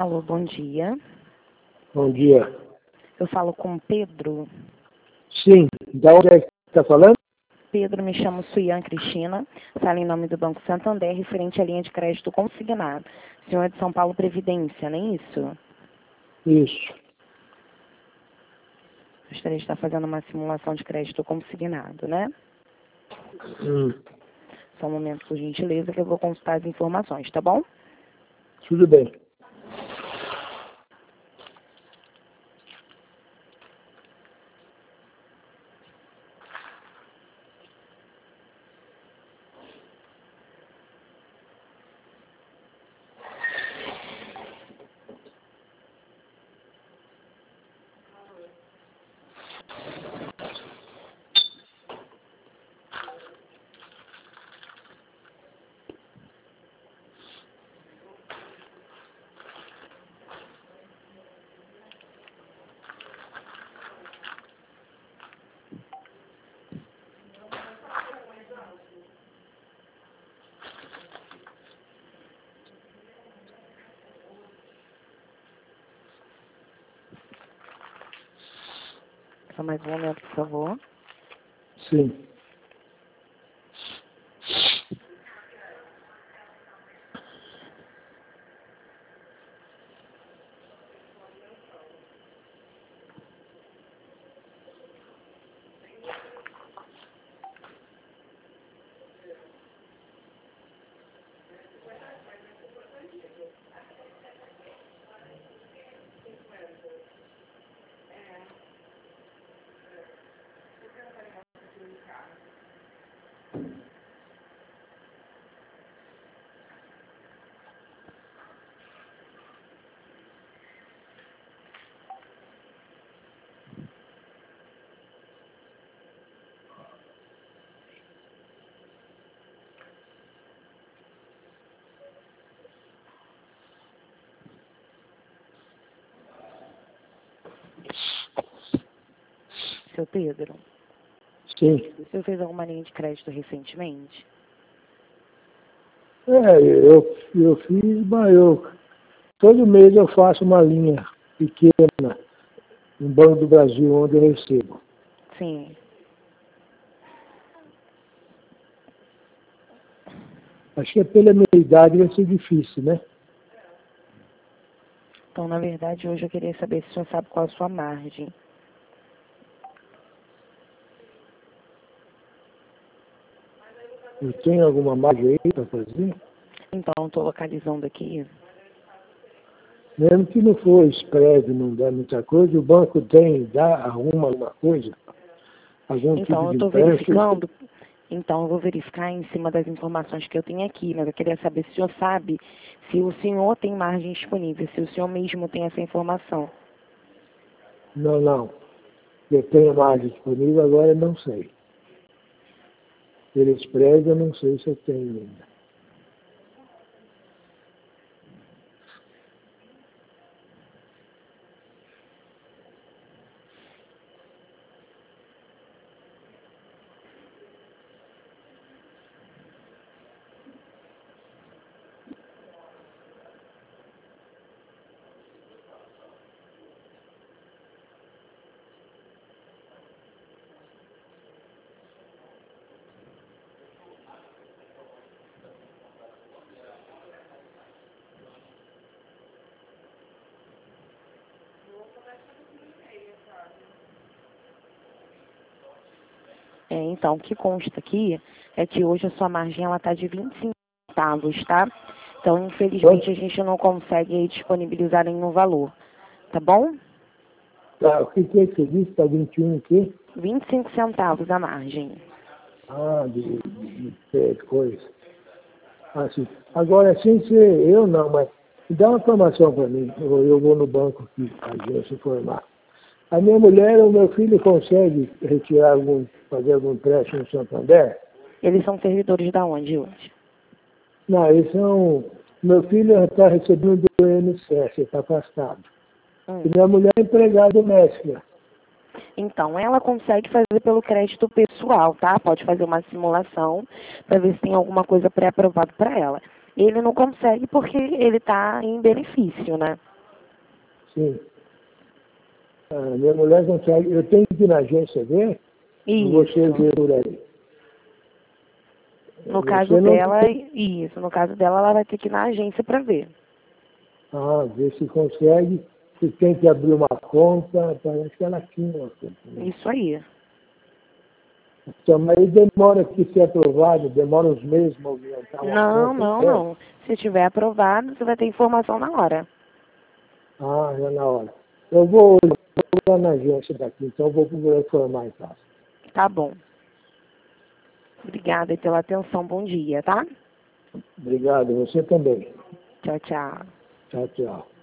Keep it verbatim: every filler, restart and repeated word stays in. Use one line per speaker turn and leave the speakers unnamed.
Alô, bom dia.
Bom dia.
Eu falo com Pedro.
Sim, da onde é que está falando?
Pedro, me chamo Suian Cristina, falo em nome do Banco Santander, referente à linha de crédito consignado. Senhor é de São Paulo Previdência, não é isso?
Isso.
Gostaria de estar fazendo uma simulação de crédito consignado, né?
Hum,
Só um momento, por gentileza, que eu vou consultar as informações, tá bom?
tudo bem.
Só mais um momento, por favor.
Sim.
Seu Pedro,
Sim.
o senhor fez alguma linha de crédito recentemente?
É, eu, eu fiz, mas eu, todo mês eu faço uma linha pequena no Banco do Brasil, onde eu recebo.
Sim.
Acho que pela minha idade vai ser difícil, né?
Então, na verdade, hoje eu queria saber se o senhor sabe qual a sua margem.
Eu tenho alguma margem aí para fazer?
Então, estou localizando aqui.
Mesmo que não for spread, não dá muita coisa, o banco tem, dá, arruma alguma coisa, algum
Então,
tipo
eu
de
estou
empréstimo.
verificando. Então, eu vou verificar em cima das informações que eu tenho aqui, mas eu queria saber se o senhor sabe se o senhor tem margem disponível, se o senhor mesmo tem essa informação.
Não, não. Eu tenho margem disponível, agora eu não sei. Pelo spread, eu não sei se eu tenho ainda.
É, então, o que consta aqui é que hoje a sua margem ela está de vinte e cinco centavos, tá? Então, infelizmente, a gente não consegue aí disponibilizar nenhum valor, tá bom?
Tá, o que que é que você disse? Está vinte e um o quê?
vinte e cinco centavos a margem.
Ah, de, de, de coisa. Assim. Agora, sem ser eu não, mas dá uma informação para mim. Eu, eu vou no banco aqui, a agência informar. A minha mulher ou meu filho consegue retirar algum, fazer algum empréstimo no Santander?
Eles são servidores da onde hoje?
Não, eles são. Meu filho está recebendo do I N S S, está afastado.
Hum.
E minha mulher é empregada doméstica.
Então, ela consegue fazer pelo crédito pessoal, tá? Pode fazer uma simulação para ver se tem alguma coisa pré-aprovada para ela. Ele não consegue porque ele está em benefício, né?
Sim. A minha mulher consegue. Eu tenho que ir na agência ver?
Isso.
Você vê por aí.
No
Você
caso
não
dela,
tem-
isso. No caso dela, ela vai ter que ir na agência para ver.
Ah, ver se consegue. Se tem que abrir uma conta, parece que ela tinha uma conta. Né?
Isso aí.
Então, mas aí demora que ser aprovado, demora uns meses para movimentar uma
Não,
conta.
não,
é?
não. Se tiver aprovado, você vai ter informação na hora.
Ah, já na hora. Eu vou hoje, vou lá na agência daqui, então eu vou procurar informar em casa.
Tá bom. Obrigada aí pela atenção. Bom dia, tá?
Obrigado, você também.
Tchau, tchau.
Tchau, tchau.